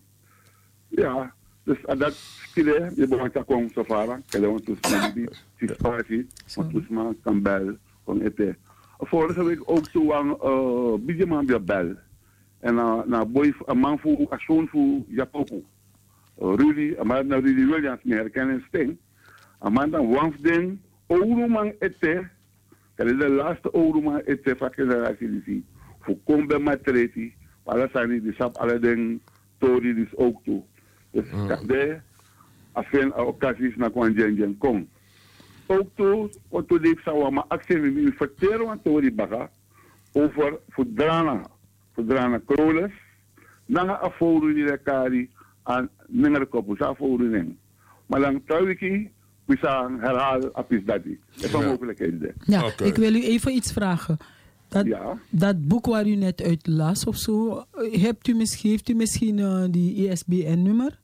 Ja. Dus dat skille, je begon te komen zo ver, je dan toen smaan die situatie, want toen smaan kan bel, kon eten. Vorige week ook zo aan uh, beetje man weer bel. En na na boy, een man voor, een zoon voor Japopo. Uh, Rudy, een man naar Rudy Williams, meer herkennen sting. Een man dan wamfding, oude man eten. Dat is de laatste oude man eten van generatie die voor kombe matreti, maar dat zijn die sap alle dingen, tori dus ook toe. Dus mm. kade, als je occasie naar kwam jen kom. Ook toe, wat toen ik zou maar actie met verteren want toen die baga over verdrana, verdrana kroles, nanga afvoeren die de kari aan minder koppen, zou afvoeren nemen. Maar dan trouw ik hier, we gaan herhalen apis dat die. Dat is een mogelijkheid. Ja, okay. Ik wil u even iets vragen. Dat, ja. dat boek waar u net uit las of zo, hebt u misschien, heeft u misschien uh, die I S B N-nummer?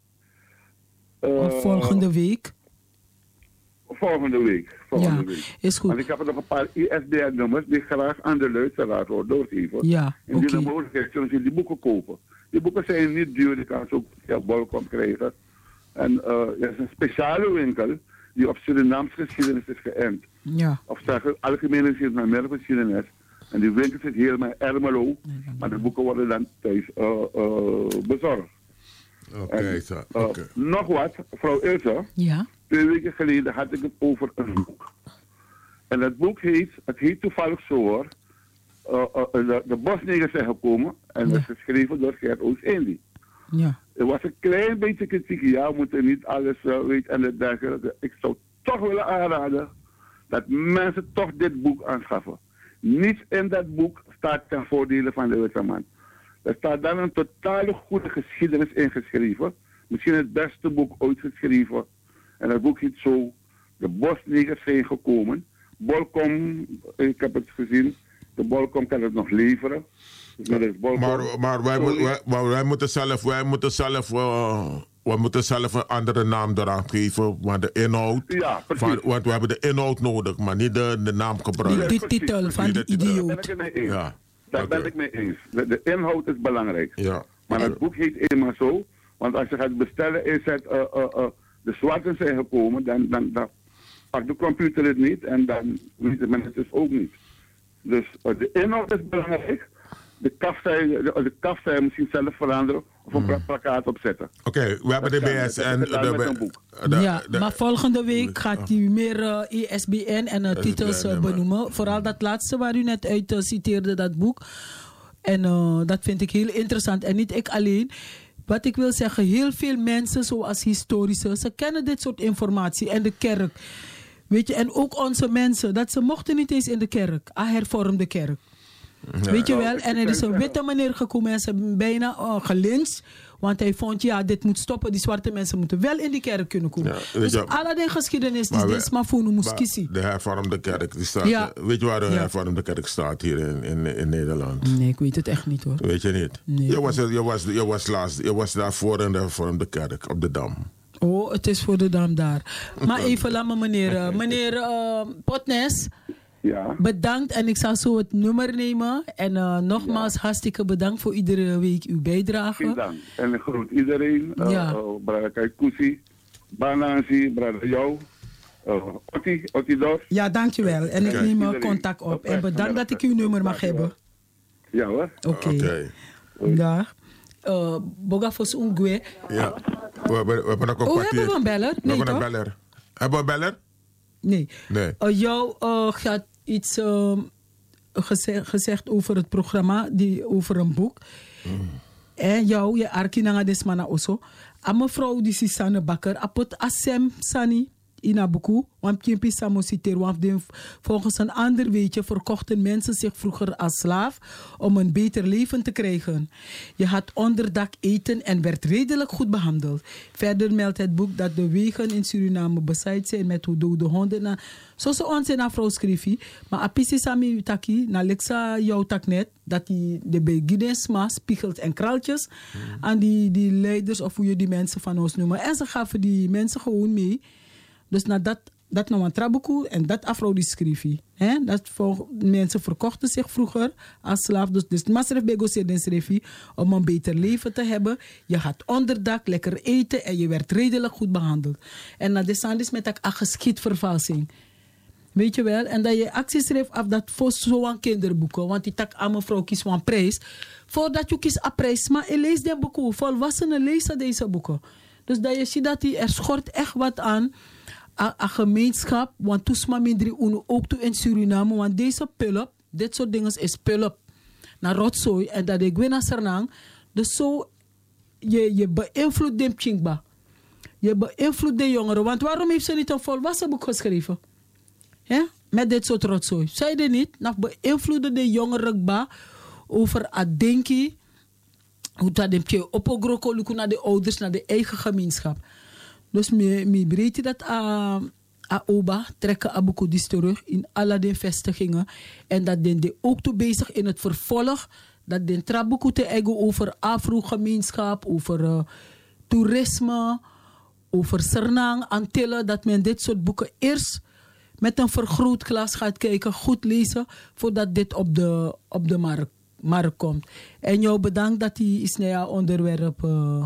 Uh, volgende week? Volgende week. Volgende ja, week. Is goed. Want ik heb nog een paar I S B N-nummers die ik graag aan de luisteraar wil doorgeven. Ja, en okay. die de mogelijkheid zullen ze die boeken kopen. Die boeken zijn niet duur, die kan ze ook ja, bolkom krijgen. En uh, er is een speciale winkel die op Surinaamse geschiedenis is geënt. Ja. Of zeggen algemene geschiedenis, maar meer geschiedenis. En die winkel zit helemaal in Ermelo, nee, maar de boeken worden dan thuis uh, uh, bezorgd. Oké, okay, uh, okay. uh, Nog wat, mevrouw Ilse. Ja. Twee weken geleden had ik het over een boek. En dat boek heet, het heet toevallig zo hoor, uh, uh, de, de bosnegers zijn gekomen en dat ja. is geschreven door Gert Oost-Indie. Ja. Er was een klein beetje kritiek, ja, we moeten niet alles uh, weten en het dergelijke. Ik zou toch willen aanraden dat mensen toch dit boek aanschaffen. Niets in dat boek staat ten voordele van de witte man. Er staat dan een totale goede geschiedenis ingeschreven. Misschien het beste boek ooit geschreven. En dat boek heet zo, de bosnegers zijn gekomen. Bolkom, ik heb het gezien, de Bolkom kan het nog leveren. Dus maar maar wij, mo wij, wij, wij moeten zelf, wij moeten zelf, uh, wij moeten zelf een andere naam eraan geven, maar de inhoud. Ja, van, want we hebben de inhoud nodig, maar niet de, de naam gebruiken. De titel van die idioot. Ja. Daar okay. ben ik mee eens. De, de inhoud is belangrijk. Ja. Maar het boek heet eenmaal zo, want als je gaat bestellen is het, uh, uh, uh, de zwarten zijn gekomen, dan, dan, dan pakt de computer het niet en dan weet men het dus ook niet. Dus uh, de inhoud is belangrijk. de kaftij, de, de kaftij misschien zelf veranderen of een mm. plakkaat opzetten. Oké, okay, we hebben dat de B S en de, de, de, ja, de, maar volgende week gaat u meer uh, I S B N en uh, titels uh, benoemen. Vooral dat laatste waar u net uit uh, citeerde, dat boek. En uh, dat vind ik heel interessant. En niet ik alleen. Wat ik wil zeggen, heel veel mensen zoals historici, ze kennen dit soort informatie en de kerk. Weet je, en ook onze mensen, dat ze mochten niet eens in de kerk, een hervormde kerk. Ja. Weet je wel, en er is een witte meneer gekomen en ze hebben bijna uh, gelyncht. Want hij vond, ja, dit moet stoppen. Die zwarte mensen moeten wel in die kerk kunnen komen. Ja, dus alle die geschiedenis is dit maar voor Muskisi. De hervormde kerk, die staat, ja. Weet je waar de ja. hervormde kerk staat hier in, in, in Nederland? Nee, ik weet het echt niet hoor. Weet je niet? Nee, je, was, je, was, je, was laatst, je was daarvoor in de hervormde kerk op de Dam. Oh, het is voor de Dam daar. Maar even, laat me meneer, uh, meneer uh, Potnes... Ja. Bedankt en ik zal zo het nummer nemen. En uh, nogmaals ja. hartstikke bedankt voor iedere week uw bijdrage. Bedankt. En ik groet iedereen. Uh, ja. uh, Brada Kaikousi, Banansi, Brada jou, uh, Otti, Otti Dor. Ja, dankjewel. En ik neem uh, contact op. En bedankt dat ik uw nummer mag hebben. Ja hoor. Oké. Okay. Okay. Dag. Uh, Bogafos Ungwe. Ja. We hebben, we hebben nog een oh, hebben we een beller? We nee, hebben toch? een beller. Hebben we een beller? Nee. nee. Uh, jou uh, gaat iets uh, geze gezegd over het programma, die, over een boek. Mm. En jou, je arkinanga desmana oso. A mevrouw die Susanne Bakker, apot asem sani in een boek. Want Kimpi Samo citeer, want volgens een ander weetje verkochten mensen zich vroeger als slaaf om een beter leven te krijgen. Je had onderdak, eten en werd redelijk goed behandeld. Verder meldt het boek dat de wegen in Suriname bezaaid zijn met dode honden. Na, zoals ons en vrouw schreef, maar apisi sami taki, na leksa jou tak net, dat die de beginners maar spiegelt en kraaltjes mm. aan die, die leiders of hoe je die mensen van ons noemen. En ze gaven die mensen gewoon mee. Dus na dat, dat nou een trabuku en dat afro die schreef hij. Dat voor, mensen verkochten zich vroeger als slaaf. Dus, dus masref begose den schreef om een beter leven te hebben. Je had onderdak, lekker eten en je werd redelijk goed behandeld. En na de sandis met een geschiedvervalsing. Weet je wel? En dat je acties schreef af dat voor zo'n kinderboeken. Want die tak aan mevrouw kies van prijs. Voordat je kiest een prijs, maar je leest die boeken. Volwassenen lezen deze boeken. Dus dat je ziet dat die, er schort echt wat aan. Een gemeenschap, want toesma mindri uno ook toe in Suriname, want deze pulp, dit soort dingen is pulp, naar rotzooi en dat ik ben naar Sernang, dus zo je, je beïnvloedt de Pchingba, je beïnvloedt de jongeren, want waarom heeft ze niet een volwassen boek geschreven? Ja? Met dit soort rotzooi. Zij er niet, nog beïnvloeden de jongeren ba over het denken, hoe dat de opogroko lukken naar de ouders, naar de eigen gemeenschap. Dus me breedte dat a, a oba trekken abukudis terug in alle de vestigingen. En dat den de ook toe bezig in het vervolg. Dat den trabuku te ego over afro-gemeenschap, over uh, toerisme, over Sernang, Antillen. Dat men dit soort boeken eerst met een vergrootglas gaat kijken, goed lezen, voordat dit op de, op de markt, markt komt. En jou bedankt dat die is naar jouw onderwerp uh,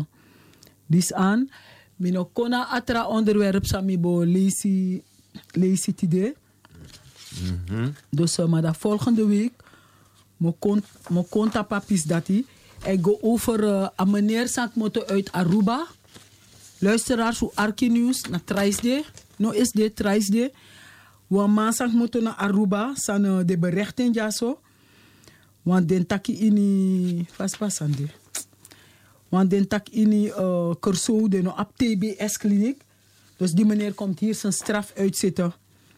is aan. Mino kona atra onderwerp samibo lezi lezi tide. Mm-hmm. Dus uh, maar de volgende week mo kont mo konta papis dati. Ik go over uh, een meneer sank moto uit Aruba. Luisteraars hoe Arki News na Trijsde. No is dit Trijsde. Wan man sank moto na Aruba san uh, de berichten ja zo. Want den taki ini fast passande. Want den tak in uh, Curso, de no op T B S-kliniek. Dus die meneer komt hier zijn straf uitzitten.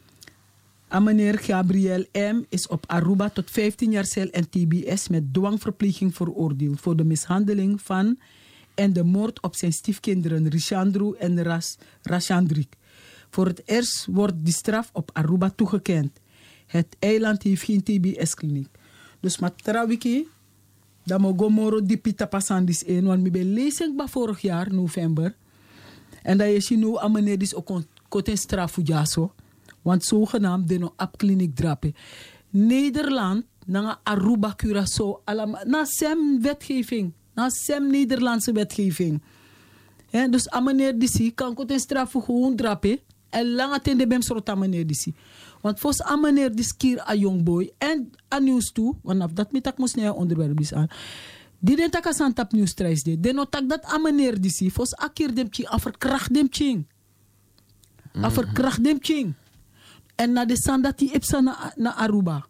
En meneer Gabriel M. is op Aruba tot vijftien jaar cel en T B S met dwangverpleging veroordeeld voor de mishandeling van en de moord op zijn stiefkinderen Richandro en Ras, Rashandrik. Voor het eerst wordt die straf op Aruba toegekend. Het eiland heeft geen T B S-kliniek. Dus met Trawiki... Dat mo gomoro di pita pasandis in, want mi ben lezing ba vorig jaar, november. En dat je nu aan meneer is ook een straf jaso. Want zogenaamd de no op kliniek drapen. Nederland, na Aruba, Curaçao, allemaal, na sem wetgeving. Na sem Nederlandse wetgeving. Ja, dus aan meneer die kan ik een straf gewoon drapen. En lang ten de bem soort aan meneer die Want volgens aan meneer die skier a jongboy en aan nieuws toe, want dat met ik moest niet onderwerp is aan. Die den tak aan tap nieuws treis de. Den no tak dat aan meneer die si, volgens akir dem ching, a verkracht dem ching. A verkracht dem ching. En na de sandat die ipsa na, na Aruba.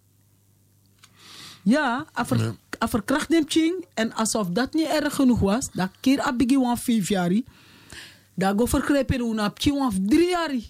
Ja, a, ver, nee. a verkracht dem ching. En alsof dat niet erg genoeg was, dat keer a bigi wan vijf jari. Dat go vergrijpen una op ching wan drie jari.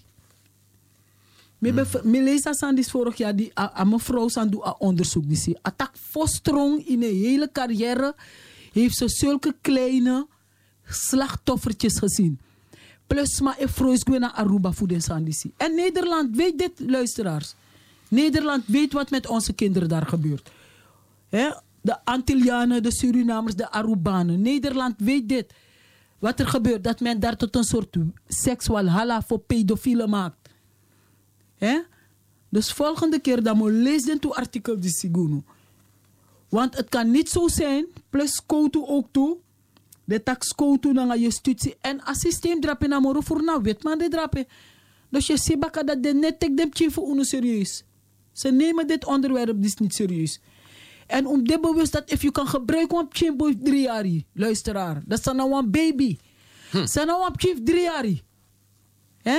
Me lees dat aan dit vorig jaar, die aan mevrouw aan doen onderzoek. Die zie, attack Vostrong in een hele carrière heeft ze zulke kleine slachtoffertjes gezien. Plus maar een vrouw is gewoon naar Aruba voor de Sandisi. En Nederland weet dit, luisteraars. Nederland weet wat met onze kinderen daar gebeurt. He? De Antillianen, de Surinamers, de Arubanen. Nederland weet dit. Wat er gebeurt, dat men daar tot een soort seksualhalla voor pedofielen maakt. He? Dus volgende keer dat we lezen toe artikel die Sigunu. Want het kan niet zo zijn, plus koutu ook toe. De tax koutu naar je studie. En als systeem drapen naar moro voor nou, weet man de drapen. Dus je ziet baka dat de net tek dem tje voor ons serieus. Ze nemen dit onderwerp dus niet serieus. En om dit bewust dat if je kan gebruiken op tje boy drie jaar, luisteraar. Dat is dan nou een baby. Hm. Zijn nou op tje drie jaar. Hè?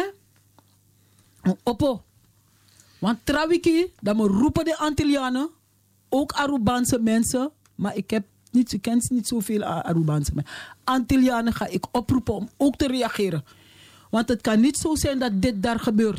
Oppo. Want trouwens, dat we roepen de Antillianen, ook Arubaanse mensen, maar ik heb niet, ik ken niet zoveel Arubaanse mensen. Antillianen ga ik oproepen om ook te reageren. Want het kan niet zo zijn dat dit daar gebeurt.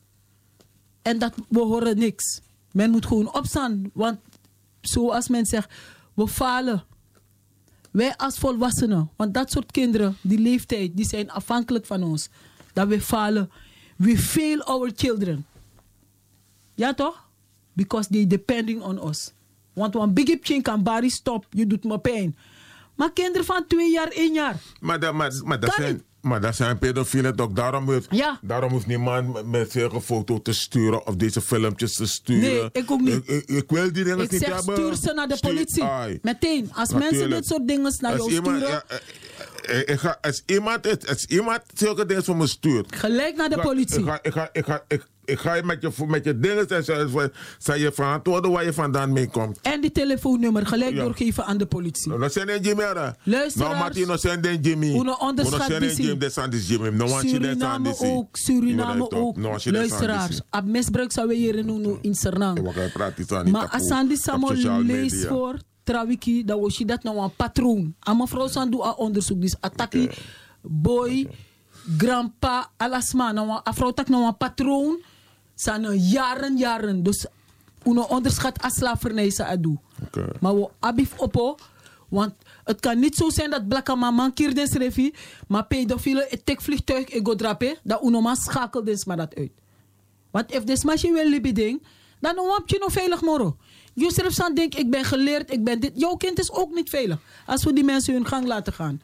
En dat we horen niks. Men moet gewoon opstaan, want zoals men zegt, we falen. Wij als volwassenen, want dat soort kinderen, die leeftijd, die zijn afhankelijk van ons. Dat we falen. We fail our children. Ja toch? Because they depending on us. Want een big change kan bari stop, je doet me pijn. Maar kinderen van twee jaar, één jaar. Maar, da, maar, maar, dat, zijn, maar dat zijn pedofielen toch? Daarom, moet, ja. daarom hoeft niemand met zulke foto te sturen of deze filmpjes te sturen. Nee, ik ook niet. Ik, ik, ik wil die dingen ik niet zeg, hebben. Stuur ze naar de politie. Ai. Meteen. Als Natuurlijk. mensen dit soort dingen naar jou iemand, sturen. Ja, ik, ik ga, als, iemand, als iemand zulke dingen voor me stuurt. Gelijk naar de ik ga, politie. Ik ga, ik ga, ik ga, ik, ik ga je met je, met je dingen zeggen, zijn je verantwoorden waar je vandaan mee komt. En die telefoonnummer gelijk ja. doorgeven aan de politie. No zijn een Jimmy. Luisteraars. Nou, Martin, no zijn een Jimmy. Uno onderschat Jimmy. Suriname ook. Suriname ook. Luisteraars. Ab misbruik zou we hier in in Sernang. Maar als Sandy Samo leest voor Trawiki, dan was je dat nou een patroon. En mevrouw Sandu a onderzoek. Dus attackie, boy, grandpa, alasma. Nou, a vrouw tak nou een patroon. Zijn jaren, jaren. Dus uno onderschat als slavernij sa adu. Okay. Maar we abif oppo, want het kan niet zo zijn dat blakke mama kirden schreef, maar pedofielen het tek vliegtuig ik go drapen, dat uno maar schakelt dus maar dat uit. Want if des machine wil libiding, dan heb je nog veilig moro. Joseph San denkt ik ben geleerd, ik ben dit. Jouw kind is ook niet veilig als we die mensen hun gang laten gaan.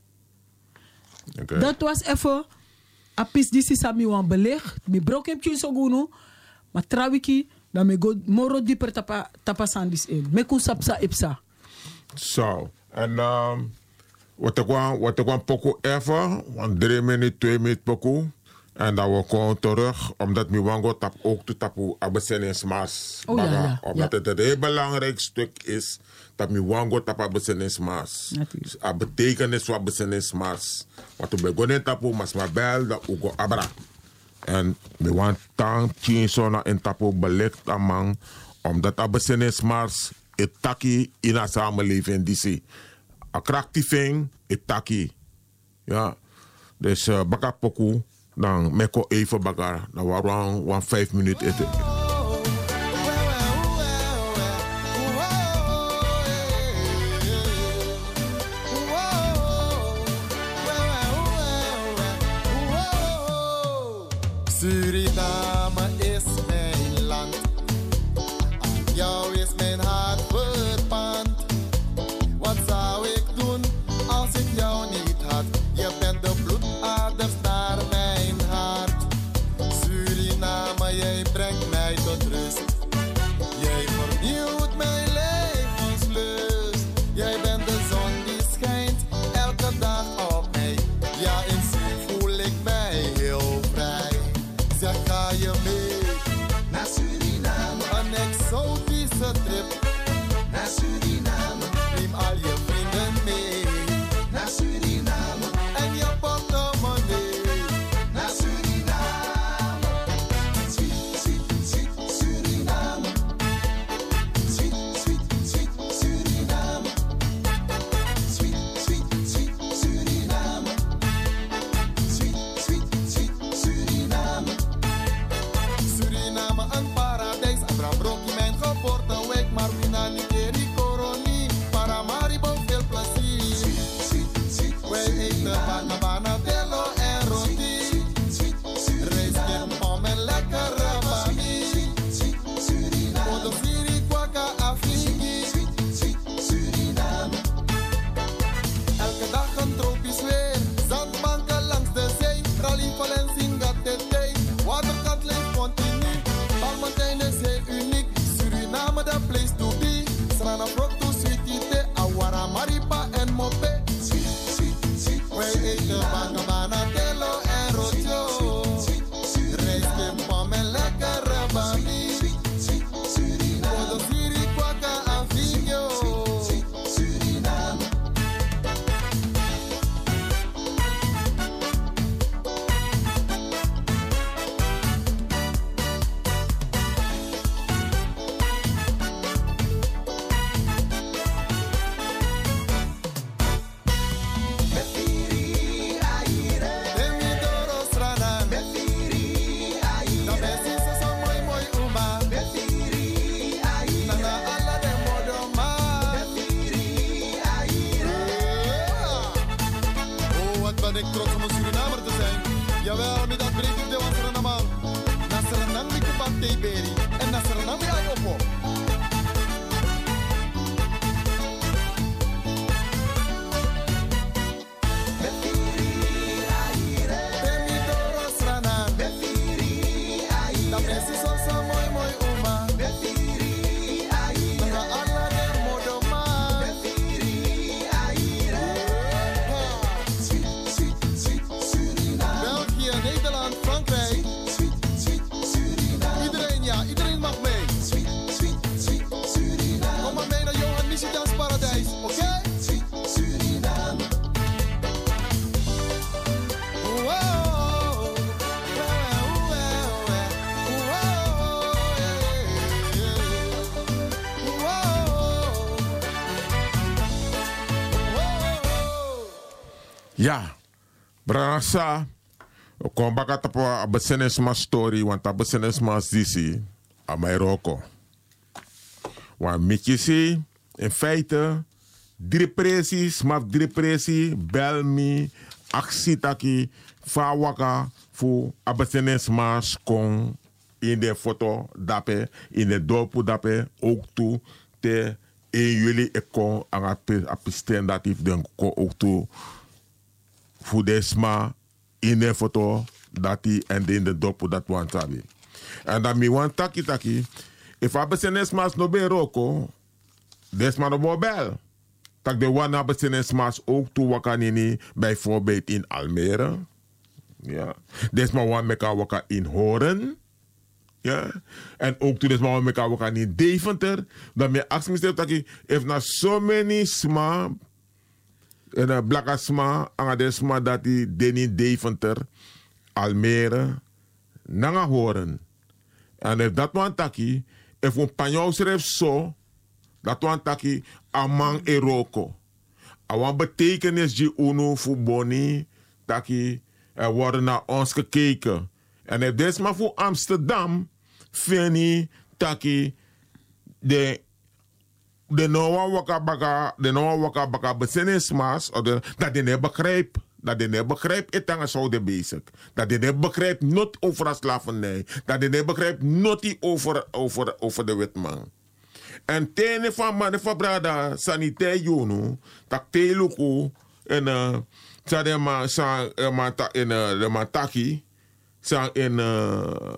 Okay. Dat was even apis disi sami wan beleg, mi broken tjun soguno, maar trawiki dan me go moro dieper tapa tapa sandis in. Me kun sapsa ipsa. Zo. En um, wat ik wou, wat ik wou poco even, want drie minuten, twee minuten poco. En dan we komen terug, omdat mi wango tap ook te tapu abesenesmas. Oh, ja, ja, omdat ja. het een heel belangrijk stuk is dat mi wango tap abesenesmas. Dus a betekenis van abesenesmas. Want we begonnen tapu mas ma bel dat ugo abra. En we want tang chinso in tapu belegt amang, omdat abesenesmas etaki in a samenleving disi. A krachtiving etaki. Ja. Dus uh, baka poku. Dan meko even bagar. Dan waren we vijf minuten eten. Suriname is mijn land. Aan jou is mijn hart verpand. Wat zou ik doen als ik jou niet had? Je bent de bloedaders naar mij. Jij brengt mij trots om een Surinamer te zijn. Jawel, met dat breed ik de Wanserenamang. Naserenang mi kupak teiberi. En Naserenang mi ay opo. Ja, Brasa, kom back op een businessman story, want dat businessman is aan mij roko. Want Mikisi, in feite, drie precies, maar drie precies, bel me, actie taki, fawaka, voor een businessman kon in de foto dape, in de dopu dape, ook toe, te in jullie ik kon aan het pisten dat ik denk ook toe. Voor desma in de foto dat hij en in de dopo dat want sabi. En dan mi want taki taki. If a businessman no be roko, desma no bo bel. Tak de wana businessman ook toe wakanini bijvoorbeeld in Almere. Ja. Desma wan meka waka in Horen. Ja. En ook toe desma wan meka waka in Deventer. Dan me ask me taki if na so many sma en een blakasma, angadesma dat die Denny Deventer, Almere, nanga horen. En if dat wan taki, if een panjou schrijft zo, dat wan taki, amang eroko. Awan betekenis die uno voor boni, taki, er worden naar ons gekeken. En if desma voor Amsterdam, fini, taki, de de nou waka baka, de nou waka baka businessmas, dat die niet begrijpt, dat die niet begrijpt, het aan zo de bezig. Dat die niet begrijpt, niet over slavernij. Dat die niet begrijpt, niet over, over, over de wetman. En tenen van mannen van brada, sanitair jono, dat teluku, en uh, sa de ma, sa, in de mataki, sa in, uh,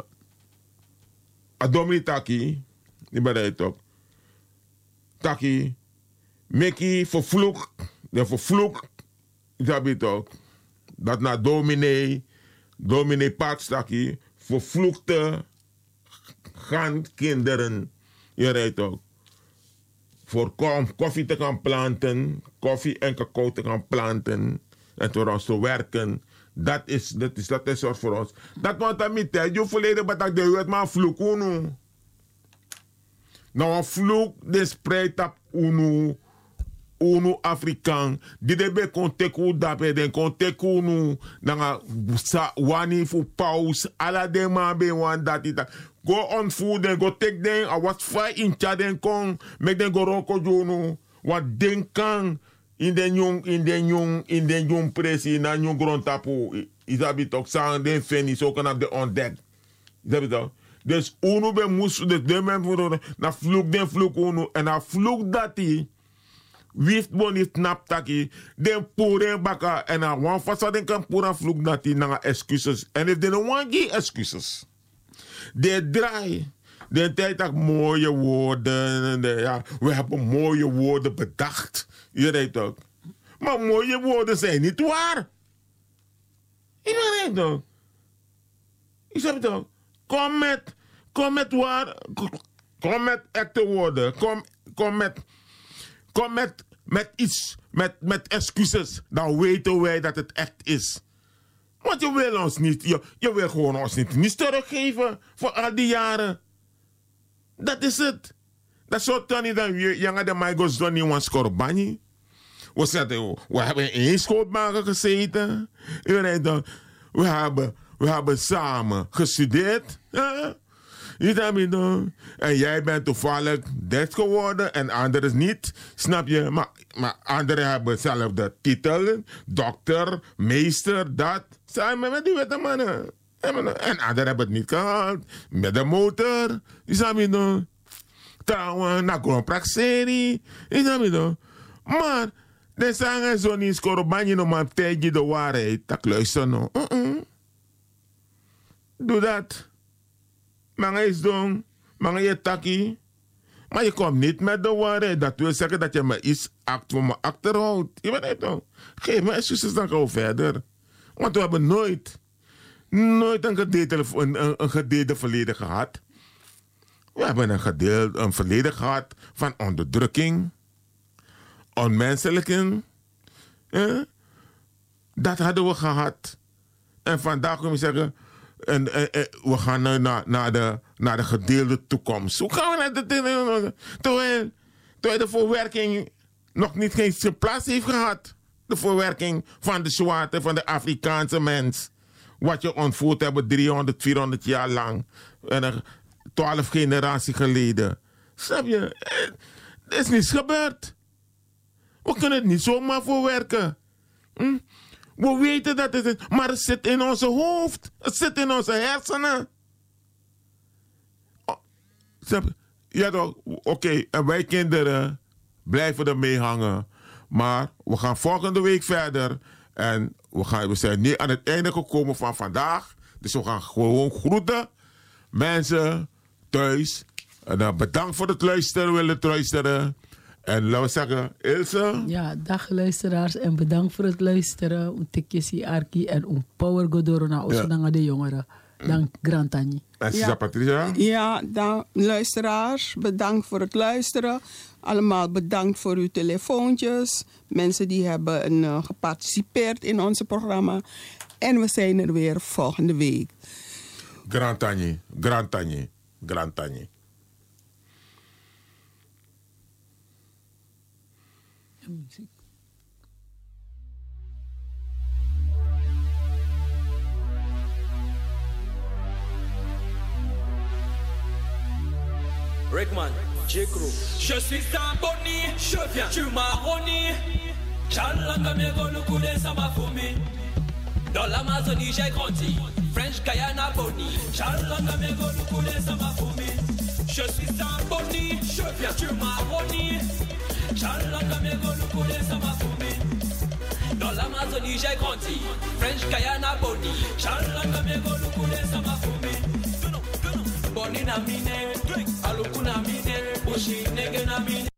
adomitaki, niet bij de top. Taki, meki vervloekt, de vervloekt, dat weet ook. Dat na dominee, dominee Pats taki, vervloekte gaan kinderen, je weet ook. Voor koffie te gaan planten, koffie en cacao te gaan planten en voor ons te werken. Dat is, dat is, dat is wat voor ons. Dat want dat niet, je verleden betak de wet maar vloeken. Nou, een vloek, de spreidt op unu, unu Afrikaan. Die debe konteku dape, den konteku nu, dan sa wani fu paus, ala de man be wan dat ita. Go on food, den go take den, a was fai in chaden kong, mek den go roko jonu, wat den kan, in den jong, in den jong, in den jong presi, na jong grondtapu, isabitok, sang den feni, so kan op de ontdek. Isabitok. Dus uno be moest, dus de men voor na vloek den vloek uno en na vloek dat die wieft boni snap taki den poeren baka en na wan fasa den kan poeren vloek dat die na excuses en if den wan gi excuses de draai de tijd dat mooie woorden de, ja we hebben mooie woorden bedacht je weet ook maar mooie woorden zijn niet waar je weet ook je weet ook. Kom met, kom met waar, kom met echte woorden. Kom, kom met, kom met, met iets, met, met excuses. Dan weten wij dat het echt is. Want je wil ons niet, je, je wil gewoon ons niet, niet teruggeven voor al die jaren. Dat is het. Dat soort dan niet dat je jongen de Maigos doen niet want scorbani. We zetten, we hebben in één schoolbanken gezeten. We hebben, we hebben samen gestudeerd. Ja? Je snap je dan? En jij bent toevallig dit geworden en anderen niet. Snap je? Maar, maar anderen hebben zelf de titel. Dokter, meester, dat. Samen met die witte mannen. En anderen hebben het niet gehad. Met de motor. Je snap je dan? Trouwen, na gewoon praxerie. Je snap je dan? Maar, de zangen zo niet scoren, no man tegen de waarheid. Dat luister no. Uh -uh. Doe dat. Manga is doen. Manga je taki. Maar je komt niet met de waarheid. Dat wil zeggen dat je me iets act voor me achterhoudt. Je weet het toch? Geef me excuses, dan gaan we verder. Want we hebben nooit, nooit een gedeelde, een, een, een gedeelde verleden gehad. We hebben een gedeelde een verleden gehad van onderdrukking. Onmenselijking. Eh? Dat hadden we gehad. En vandaag kunnen we zeggen, en, en, en, we gaan nu naar, naar, de, naar de gedeelde toekomst. Hoe gaan we naar de... Terwijl, terwijl de verwerking nog niet geen zijn plaats heeft gehad. De verwerking van de zwarte, van de Afrikaanse mens. Wat je ontvoerd hebben driehonderd, vierhonderd jaar lang. En twaalf generaties geleden. Snap je? Het is niets gebeurd. We kunnen het niet zomaar verwerken. Hm? We weten dat het is, maar het zit in onze hoofd. Het zit in onze hersenen. Oh, ja toch, oké, okay, en wij kinderen blijven ermee hangen. Maar we gaan volgende week verder. En we, gaan, we zijn nu aan het einde gekomen van vandaag. Dus we gaan gewoon groeten. Mensen thuis. En dan bedankt voor het luisteren, willen het luisteren. En laten we zeggen, Ilse. Ja, dag luisteraars en bedankt voor het luisteren. Een tikje si arki en een power godoro na osonanga de jongeren. Dank Grantani. En Sisa Patricia? Ja, dan, luisteraars, bedankt voor het luisteren. Allemaal bedankt voor uw telefoontjes. Mensen die hebben uh, geparticipeerd in ons programma. En we zijn er weer volgende week. Grantani, Grantani, Grantani. Muziek. Rickman, J-Crew. Je suis un boni, je viens du Maroni. Chalanga me golukule sama fumi. Dans l'Amazonie j'ai grandi. French Guyana boni. Chalanga me golukule sama fumi. Je suis un boni, je viens du Maroni. Chalanga me golukule sama fumi. Dans l'Amazonie j'ai grandi. French Guyana boni. Chalanga me golukule sama fumi. Boni na mine, alukuna mine, bushi nege na mine.